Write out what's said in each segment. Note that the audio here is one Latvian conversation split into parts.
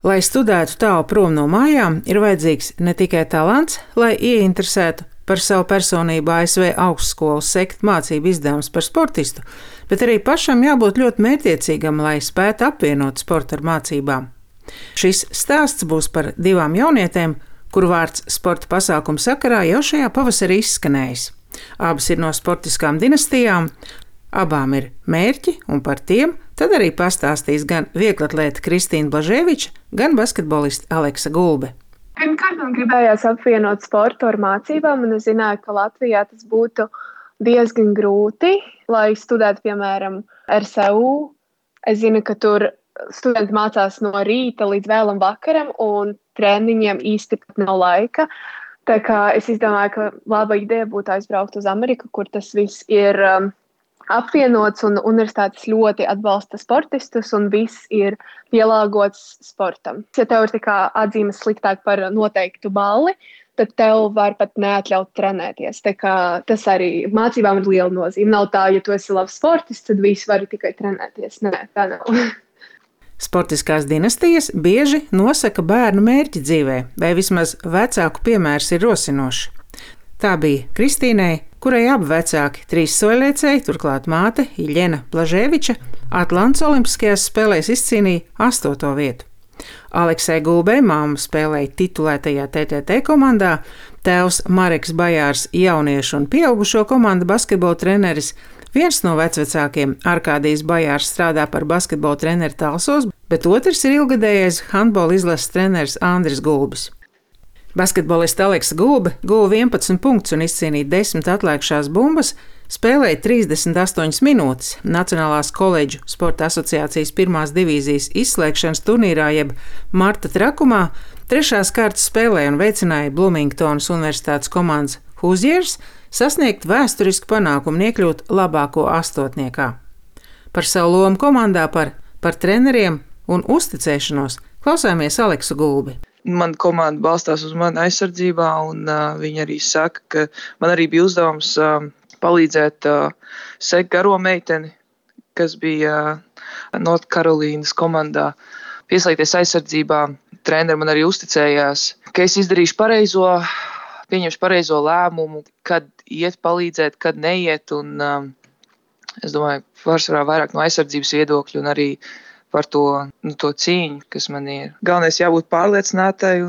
Lai studētu tālu prom no mājām, ir vajadzīgs ne tikai talants, lai ieinteresētu par savu personību ASV augstskolu sekt mācību izdevumus par sportistu, bet arī pašam jābūt ļoti mērķtiecīgam, lai spētu apvienot sportu ar mācībām. Šis stāsts būs par divām jaunietēm, kuru vārds sporta pasākumu sakarā jau šajā pavasarī izskanējis. Abas ir no sportiskām dinastijām, abām ir mērķi, un par tiem tad arī pastāstīs gan vieglatlēte Kristīna Blaževiča, gan basketboliste Aleksa Gulbe. Pirmkārt, man gribējās apvienot sportu ar mācībām, un es zināju, ka Latvijā tas būtu diezgan grūti, lai studētu, piemēram, RSU. Es zinu, ka tur studenti mācās no rīta līdz vēlam vakaram, un treniņiem īsti pat nav laika. Tā kā es izdomāju, ka laba ideja būtu aizbraukt uz Ameriku, kur tas viss ir apvienots, un universitātes ļoti atbalsta sportistus, un viss ir pielāgots sportam. Ja tev ir atzīmes sliktāk par noteiktu balli, tad tev var pat neatļaut trenēties. Tā kā tas arī mācībām ir liela nozīme. Nav tā, ja tu esi labs sportists, tad visi var tikai trenēties. Nē, tā nav. Sportiskās dinastijas bieži nosaka bērnu mērķi dzīvē, vai vismaz vecāku piemērs ir rosinošs. Tā bija Kristīnai, kurai abi vecāki, trīs soļliecēji, turklāt māte Iļena Blaževiča, Atlantas Olimpiskajās spēlēs izcīnīja 8. vietu. Aleksai Gulbei māma spēlēja titulētajā TTT komandā, tēvs Mareks Bajārs jauniešu un pieaugušo komandu basketbola treneris, viens no vecvecākiem Arkādijs Bajārs strādā par basketbola treneri Talsos, bet otrs ir ilgadējais handbola izlases treneris Andris Gulbis. Basketboliste Aleksa Gulbe guva 11 punktus un izcīnīja 10 atlikušās bumbas, spēlēja 38 minūtes Nacionālās koledžu sporta asociācijas 1. divīzijas izslēgšanas turnīrā jeb Marta trakumā, 3. kārtas spēlē un veicināja Blumingtonas universitātes komandas Hoosiers sasniegt vēsturisku panākumu un iekļūt labāko astotniekā. Par savu lomu komandā, par treneriem un uzticēšanos klausāmies Aleksu Gulbi. Mana komanda balstās uz mani aizsardzībā, un viņi arī saka, ka man arī bija uzdevums palīdzēt sekt garo meiteni, kas bija North Carolīnas komandā, pieslēgties aizsardzībā. Treneri man arī uzticējās, ka es izdarīšu pieņemšu pareizo lēmumu, kad iet palīdzēt, kad neiet, un es domāju, pārsvarā vairāk no aizsardzības viedokļu un arī par to cīņu, kas man ir. Galvenais jābūt pārliecinātai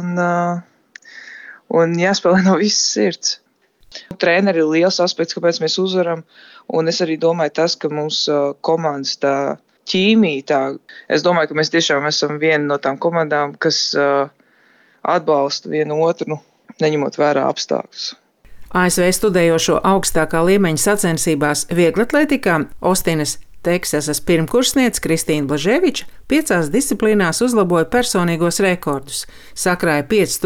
un jāspēlē no visas sirds. Treneri ir liels aspekts, kāpēc mēs uzvaram, un es arī domāju tas, ka mums komandas tā ķīmija, es domāju, ka mēs tiešām esam viena no tām komandām, kas atbalsta vienu otru, neņemot vērā apstākļus. ASV studējošo augstākā līmeņa sacensībās vieglatlētikā Ostinas Teksasas pirmkursniece Kristīna Blaževiča 5 disciplīnās uzlaboja personīgos rekordus, sakrāja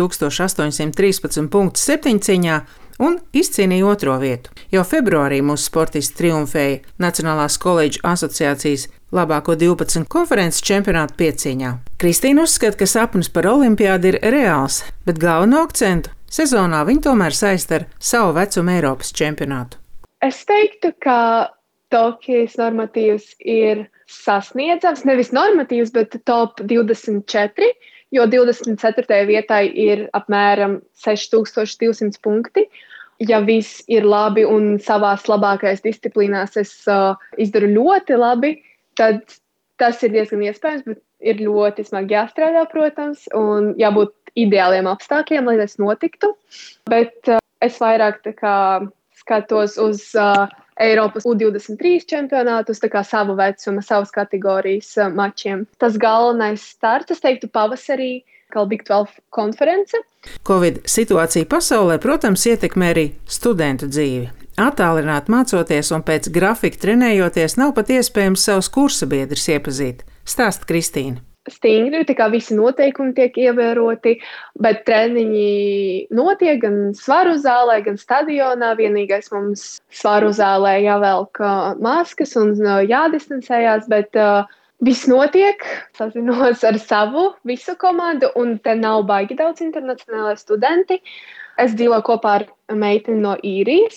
5813 punktus septiņciņā un izcīnīja 2. vietu. Jau februārī mūsu sportisti triumfēja Nacionālās koledžu asociācijas labāko 12 konferences čempionātu piecīņā. Kristīna uzskata, ka sapnis par olimpiādu ir reāls, bet galveno akcentu sezonā viņa tomēr saista ar savu vecumu Eiropas čempionātu. Es teiktu, ka Tokijas normatīvs ir sasniedzams, nevis normatīvs, bet top 24, jo 24. vietai ir apmēram 6200 punkti. Ja viss ir labi un savās labākajās disciplīnās es izdaru ļoti labi, tad tas ir diezgan iespējams, bet ir ļoti smagi jāstrādā, protams, un jābūt ideāliem apstākļiem, lai tas notiktu. Bet es vairāk skatos uz Eiropas U23 čempionātus, savu vecumu, savas kategorijas mačiem. Tas galvenais starts, es teiktu, pavasarī, kā Big 12 konference. Covid situācija pasaulē, protams, ietekmē arī studentu dzīvi. Attālināt mācoties un pēc grafika trenējoties nav pat iespējams savus kursabiedrus iepazīt. Stāsta Kristīna. Stingri, visi noteikumi tiek ievēroti, bet treniņi notiek gan svaru zālē, gan stadionā. Vienīgais mums svaru zālē jāvelk maskas un jādistancējās, bet viss notiek. Sazinos ar savu visu komandu, un te nav baigi daudz internacionālai studenti. Es dzīvoju kopā ar meiteni no Īrijas.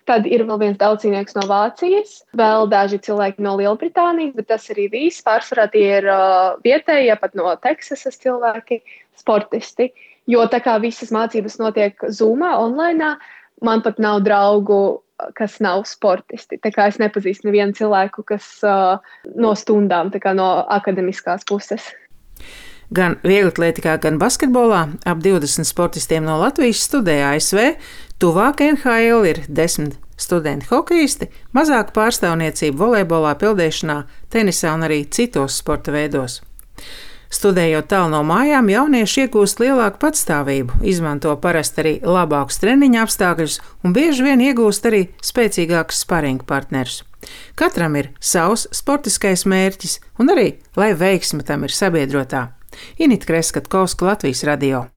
Tad ir vēl viens daudzcīnieks no Vācijas, vēl daži cilvēki no Lielbritānijas, bet tas arī viss. Pārsvarā tie ir vietējie, pat no Teksasas cilvēki, sportisti. Jo tā kā visas mācības notiek Zoomā, online, man pat nav draugu, kas nav sportisti. Tā kā es nepazīstu nevienu cilvēku, kas no stundām, tā kā no akademiskās puses. Gan vieglatlētikā, gan basketbolā ap 20 sportistiem no Latvijas studē ASV, tuvāk NHL ir 10 studenti hokejisti, mazāk pārstāvniecība volejbolā, peldēšanā, tenisā un arī citos sporta veidos. Studējot tālu no mājām, jaunieši iegūst lielāku patstāvību, izmanto parasti arī labākus treniņa apstākļus un bieži vien iegūst arī spēcīgākus sparinga partnerus. Katram ir savs sportiskais mērķis un arī, lai veiksme tam ir sabiedrotā. Inita Kreskatkovska, Latvijas radio.